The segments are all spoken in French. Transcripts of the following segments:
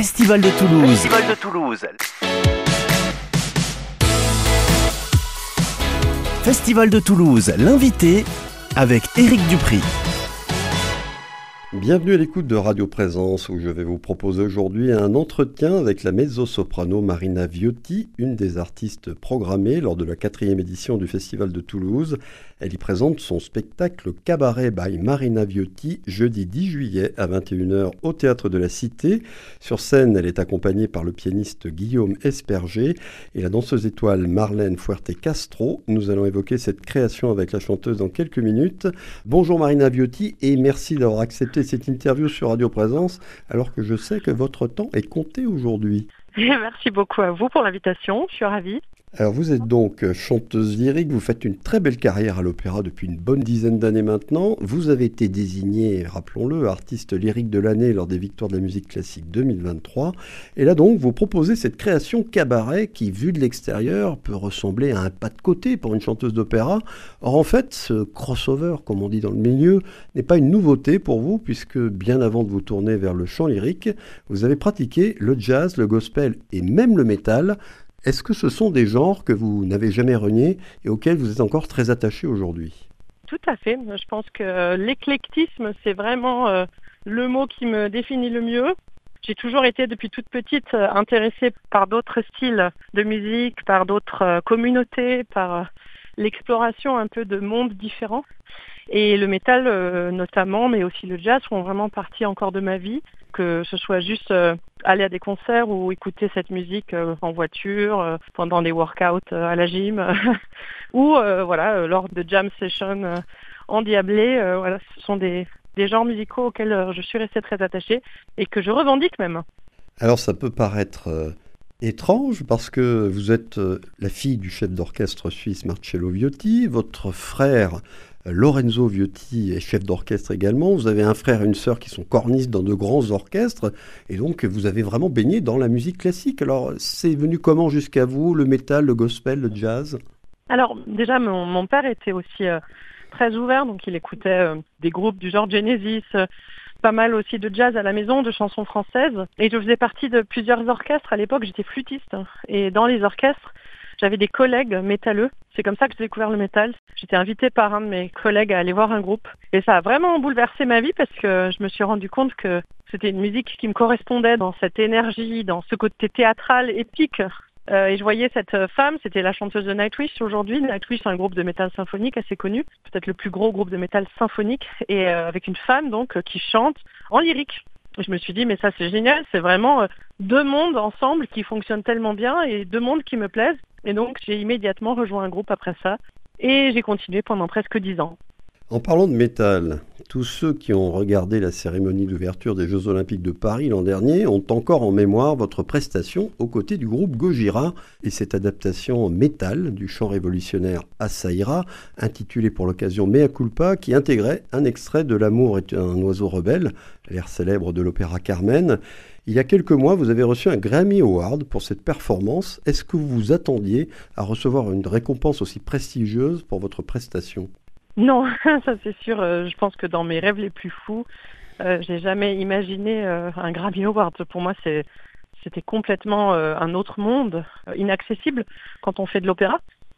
Festival de Toulouse. Festival de Toulouse. Festival de Toulouse, l'invité avec Éric Dupri. Bienvenue à l'écoute de Radio Présence où je vais vous proposer aujourd'hui un entretien avec la mezzo-soprano Marina Viotti, une des artistes programmées lors de la 4e édition du Festival de Toulouse. Elle y présente son spectacle Cabaret by Marina Viotti jeudi 10 juillet à 21h au Théâtre de la Cité. Sur scène, elle est accompagnée par le pianiste Guillaume Esperger et la danseuse étoile Marlène Fuerte-Castro. Nous allons évoquer cette création avec la chanteuse dans quelques minutes. Bonjour Marina Viotti et merci d'avoir accepté cette interview sur Radio Présence alors que je sais que votre temps est compté aujourd'hui. Merci beaucoup à vous pour l'invitation, je suis ravie. Alors vous êtes donc chanteuse lyrique, vous faites une très belle carrière à l'opéra depuis une bonne dizaine d'années maintenant. Vous avez été désignée, rappelons-le, artiste lyrique de l'année lors des Victoires de la musique classique 2023. Et là donc, vous proposez cette création cabaret qui, vue de l'extérieur, peut ressembler à un pas de côté pour une chanteuse d'opéra. Or en fait, ce crossover, comme on dit dans le milieu, n'est pas une nouveauté pour vous puisque bien avant de vous tourner vers le chant lyrique, vous avez pratiqué le jazz, le gospel et même le métal. Est-ce que ce sont des genres que vous n'avez jamais reniés et auxquels vous êtes encore très attaché aujourd'hui ? Tout à fait. Je pense que l'éclectisme, c'est vraiment le mot qui me définit le mieux. J'ai toujours été, depuis toute petite, intéressée par d'autres styles de musique, par d'autres communautés, par l'exploration un peu de mondes différents. Et le métal notamment, mais aussi le jazz font vraiment partie encore de ma vie, que ce soit juste aller à des concerts ou écouter cette musique en voiture, pendant des workouts à la gym, ou lors de jam sessions endiablées. Ce sont des genres musicaux auxquels je suis restée très attachée et que je revendique même. Alors ça peut paraître étrange parce que vous êtes la fille du chef d'orchestre suisse Marcello Viotti, votre frère Lorenzo Viotti est chef d'orchestre également, vous avez un frère et une sœur qui sont cornistes dans de grands orchestres et donc vous avez vraiment baigné dans la musique classique. Alors c'est venu comment jusqu'à vous, le métal, le gospel, le jazz ? Alors déjà mon père était aussi très ouvert, donc il écoutait des groupes du genre Genesis, pas mal aussi de jazz à la maison, de chansons françaises. Et je faisais partie de plusieurs orchestres. À l'époque, j'étais flûtiste. Et dans les orchestres, j'avais des collègues métalleux. C'est comme ça que j'ai découvert le métal. J'étais invitée par un de mes collègues à aller voir un groupe. Et ça a vraiment bouleversé ma vie parce que je me suis rendu compte que c'était une musique qui me correspondait dans cette énergie, dans ce côté théâtral, épique. Et je voyais cette femme, c'était la chanteuse de Nightwish aujourd'hui. Nightwish, c'est un groupe de métal symphonique assez connu, peut-être le plus gros groupe de métal symphonique, et avec une femme donc qui chante en lyrique. Et je me suis dit, mais ça c'est génial, c'est vraiment deux mondes ensemble qui fonctionnent tellement bien et deux mondes qui me plaisent. Et donc j'ai immédiatement rejoint un groupe après ça et j'ai continué pendant presque 10 ans. En parlant de métal, tous ceux qui ont regardé la cérémonie d'ouverture des Jeux Olympiques de Paris l'an dernier ont encore en mémoire votre prestation aux côtés du groupe Gojira et cette adaptation métal du chant révolutionnaire Assaïra, intitulée pour l'occasion Mea Culpa, qui intégrait un extrait de L'amour est un oiseau rebelle, l'air célèbre de l'opéra Carmen. Il y a quelques mois, vous avez reçu un Grammy Award pour cette performance. Est-ce que vous vous attendiez à recevoir une récompense aussi prestigieuse pour votre prestation ? Non, ça c'est sûr. Je pense que dans mes rêves les plus fous, j'ai jamais imaginé un Grammy Award. Pour moi, c'était complètement un autre monde, inaccessible quand on fait de l'opéra.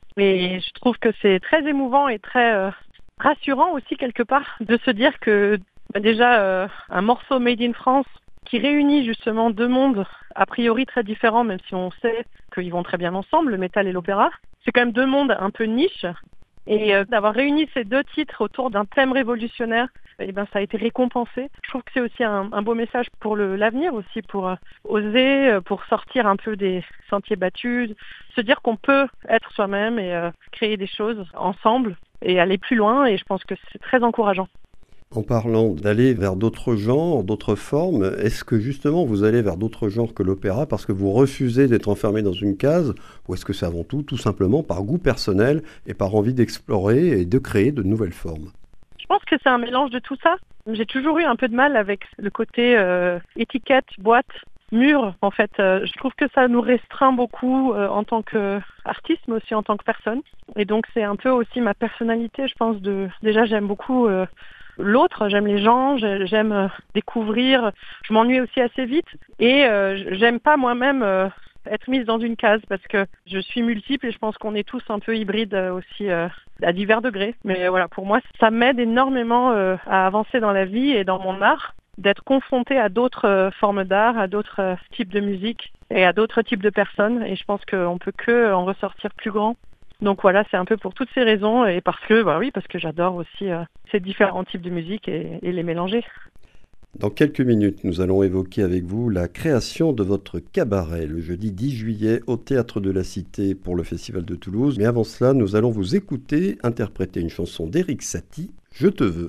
Et je trouve que c'est très émouvant et très rassurant aussi quelque part de se dire que déjà un morceau made in France qui réunit justement deux mondes a priori très différents, même si on sait qu'ils vont très bien ensemble, le métal et l'opéra. C'est quand même deux mondes un peu niches. Et d'avoir réuni ces deux titres autour d'un thème révolutionnaire, ça a été récompensé. Je trouve que c'est aussi un beau message pour l'avenir aussi, pour oser, pour sortir un peu des sentiers battus, se dire qu'on peut être soi-même et créer des choses ensemble et aller plus loin. Et je pense que c'est très encourageant. En parlant d'aller vers d'autres genres, d'autres formes, est-ce que justement vous allez vers d'autres genres que l'opéra parce que vous refusez d'être enfermé dans une case ou est-ce que c'est avant tout simplement par goût personnel et par envie d'explorer et de créer de nouvelles formes ? Je pense que c'est un mélange de tout ça. J'ai toujours eu un peu de mal avec le côté étiquette, boîte, mur. En fait, je trouve que ça nous restreint beaucoup en tant qu'artiste mais aussi en tant que personne. Et donc c'est un peu aussi ma personnalité, je pense. Déjà j'aime beaucoup l'autre, j'aime les gens, j'aime découvrir. Je m'ennuie aussi assez vite et j'aime pas moi-même être mise dans une case parce que je suis multiple et je pense qu'on est tous un peu hybrides aussi à divers degrés. Mais voilà, pour moi, ça m'aide énormément à avancer dans la vie et dans mon art, d'être confrontée à d'autres formes d'art, à d'autres types de musique et à d'autres types de personnes. Et je pense qu'on peut que en ressortir plus grand. Donc voilà, c'est un peu pour toutes ces raisons et parce que j'adore aussi ces différents types de musique et les mélanger. Dans quelques minutes, nous allons évoquer avec vous la création de votre cabaret le jeudi 10 juillet au Théâtre de la Cité pour le Festival de Toulouse. Mais avant cela, nous allons vous écouter interpréter une chanson d'Éric Satie, « Je te veux ».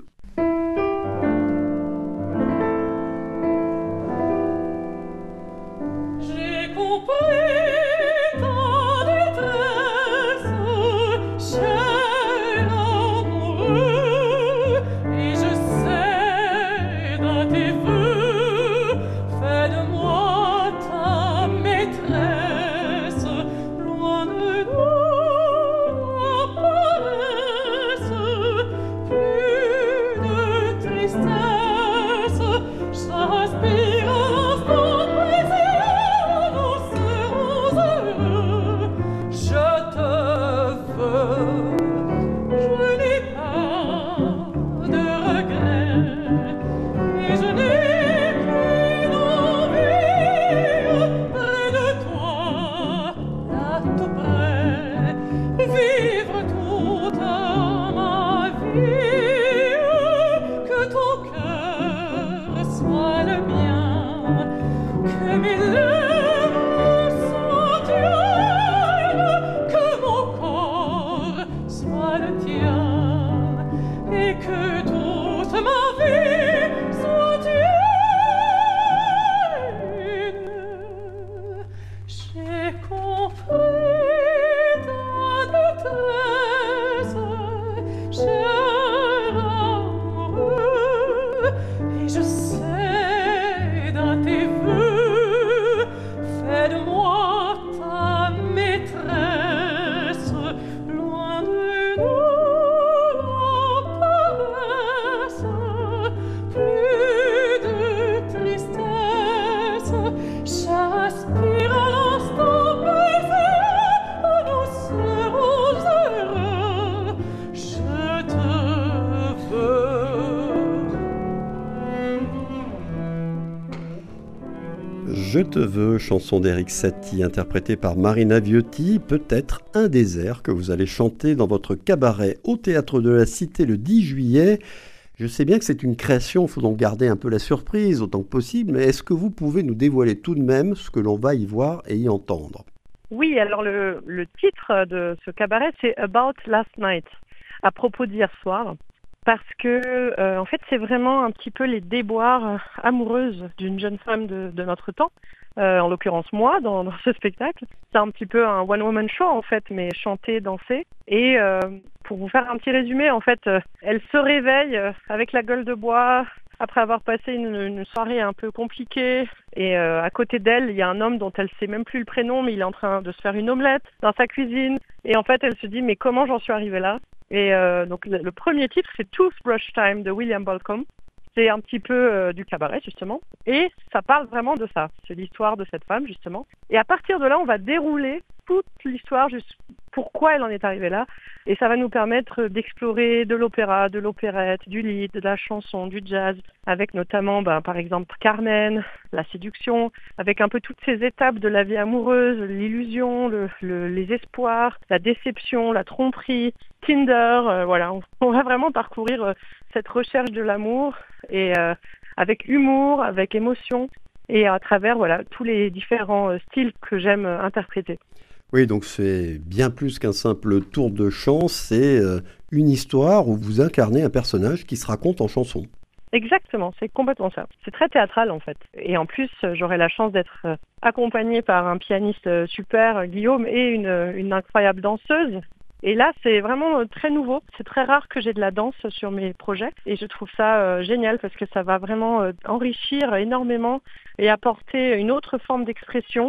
Je te veux, chanson d'Éric Satie, interprétée par Marina Viotti, peut-être un des airs que vous allez chanter dans votre cabaret au Théâtre de la Cité le 10 juillet. Je sais bien que c'est une création, il faut donc garder un peu la surprise autant que possible, mais est-ce que vous pouvez nous dévoiler tout de même ce que l'on va y voir et y entendre ? Oui, alors le titre de ce cabaret, c'est « About Last Night », à propos d'hier soir. Parce que, en fait, c'est vraiment un petit peu les déboires amoureuses d'une jeune femme de notre temps, en l'occurrence moi, dans ce spectacle. C'est un petit peu un one-woman show, en fait, mais chanté, dansé. Et pour vous faire un petit résumé, en fait, elle se réveille avec la gueule de bois, après avoir passé une soirée un peu compliquée. Et à côté d'elle, il y a un homme dont elle sait même plus le prénom, mais il est en train de se faire une omelette dans sa cuisine. Et en fait, elle se dit, mais comment j'en suis arrivée là ? Et donc le premier titre, c'est Toothbrush Time de William Bolcom. C'est un petit peu du cabaret, justement. Et ça parle vraiment de ça. C'est l'histoire de cette femme, justement. Et à partir de là, on va dérouler toute l'histoire, juste pourquoi elle en est arrivée là. Et ça va nous permettre d'explorer de l'opéra, de l'opérette, du lied, de la chanson, du jazz, avec notamment, par exemple, Carmen, la séduction, avec un peu toutes ces étapes de la vie amoureuse, l'illusion, les espoirs, la déception, la tromperie, Tinder, voilà. On va vraiment parcourir cette recherche de l'amour et avec humour, avec émotion et à travers tous les différents styles que j'aime interpréter. Oui, donc c'est bien plus qu'un simple tour de chant, c'est une histoire où vous incarnez un personnage qui se raconte en chanson. Exactement, c'est complètement ça. C'est très théâtral en fait. Et en plus, j'aurai la chance d'être accompagnée par un pianiste super, Guillaume, et une incroyable danseuse. Et là, c'est vraiment très nouveau. C'est très rare que j'ai de la danse sur mes projets. Et je trouve ça génial parce que ça va vraiment enrichir énormément et apporter une autre forme d'expression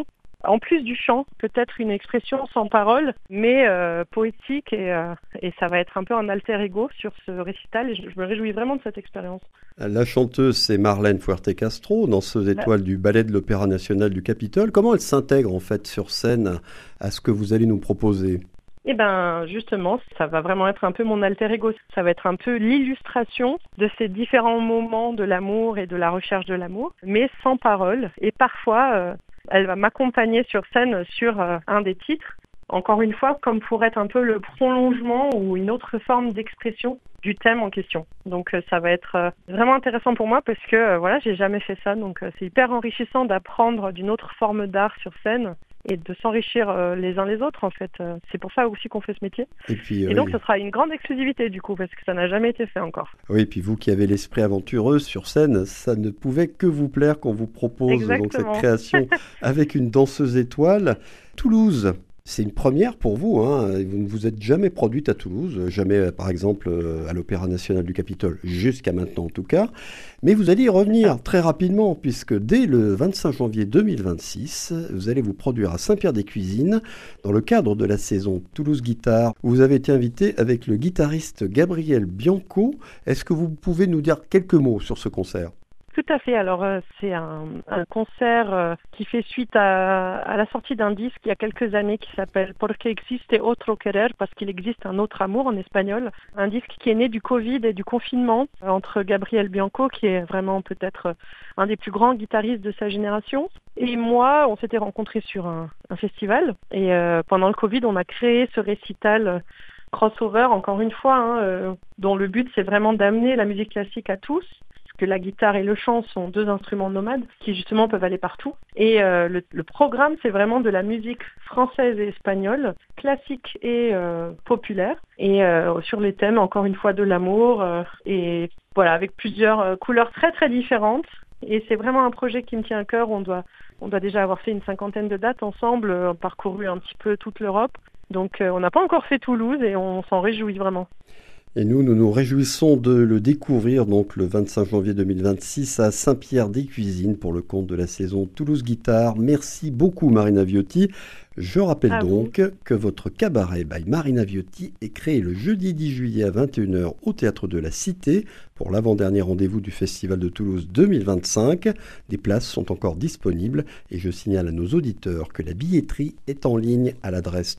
En plus du chant, peut-être une expression sans parole, mais poétique et ça va être un peu un alter ego sur ce récital et je me réjouis vraiment de cette expérience. La chanteuse, c'est Marlène Fuerte-Castro, danseuse étoile du Ballet de l'Opéra National du Capitole. Comment elle s'intègre en fait sur scène à ce que vous allez nous proposer ? Eh ben, justement, ça va vraiment être un peu mon alter ego. Ça va être un peu l'illustration de ces différents moments de l'amour et de la recherche de l'amour, mais sans parole. Et parfois, elle va m'accompagner sur scène sur un des titres. Encore une fois, comme pour être un peu le prolongement ou une autre forme d'expression du thème en question. Donc ça va être vraiment intéressant pour moi parce que voilà, j'ai jamais fait ça. Donc c'est hyper enrichissant d'apprendre d'une autre forme d'art sur scène et de s'enrichir les uns les autres en fait. C'est pour ça aussi qu'on fait ce métier. Et donc ce sera une grande exclusivité du coup parce que ça n'a jamais été fait encore. Oui, et puis vous qui avez l'esprit aventureux sur scène, ça ne pouvait que vous plaire qu'on vous propose donc cette création avec une danseuse étoile. Toulouse. C'est une première pour vous, hein. Vous ne vous êtes jamais produite à Toulouse, jamais par exemple à l'Opéra National du Capitole, jusqu'à maintenant en tout cas. Mais vous allez y revenir très rapidement puisque dès le 25 janvier 2026, vous allez vous produire à Saint-Pierre-des-Cuisines dans le cadre de la saison Toulouse Guitare. Vous avez été invité avec le guitariste Gabriel Bianco. Est-ce que vous pouvez nous dire quelques mots sur ce concert ? Tout à fait. Alors, c'est un concert qui fait suite à la sortie d'un disque il y a quelques années qui s'appelle Porque existe otro querer, parce qu'il existe un autre amour en espagnol. Un disque qui est né du Covid et du confinement entre Gabriel Bianco, qui est vraiment peut-être un des plus grands guitaristes de sa génération, et moi. On s'était rencontrés sur un festival. Et pendant le Covid, on a créé ce récital crossover, encore une fois, dont le but, c'est vraiment d'amener la musique classique à tous. Que la guitare et le chant sont deux instruments nomades qui justement peuvent aller partout. Et le programme, c'est vraiment de la musique française et espagnole, classique et populaire, et sur les thèmes, encore une fois, de l'amour, et voilà, avec plusieurs couleurs très très différentes. Et c'est vraiment un projet qui me tient à cœur. On doit déjà avoir fait une 50aine de dates ensemble, parcouru un petit peu toute l'Europe. Donc on n'a pas encore fait Toulouse et on s'en réjouit vraiment. Et nous nous réjouissons de le découvrir donc le 25 janvier 2026 à Saint-Pierre-des-Cuisines pour le compte de la saison Toulouse Guitare. Merci beaucoup Marina Viotti. Je rappelle donc que votre cabaret by Marina Viotti est créé le jeudi 10 juillet à 21h au Théâtre de la Cité pour l'avant-dernier rendez-vous du Festival de Toulouse 2025. Des places sont encore disponibles et je signale à nos auditeurs que la billetterie est en ligne à l'adresse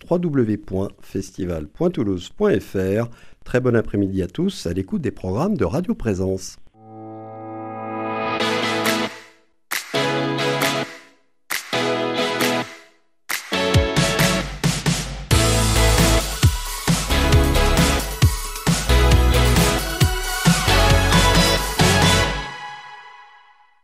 www.festival.toulouse.fr. Très bon après-midi à tous à l'écoute des programmes de Radio Présence.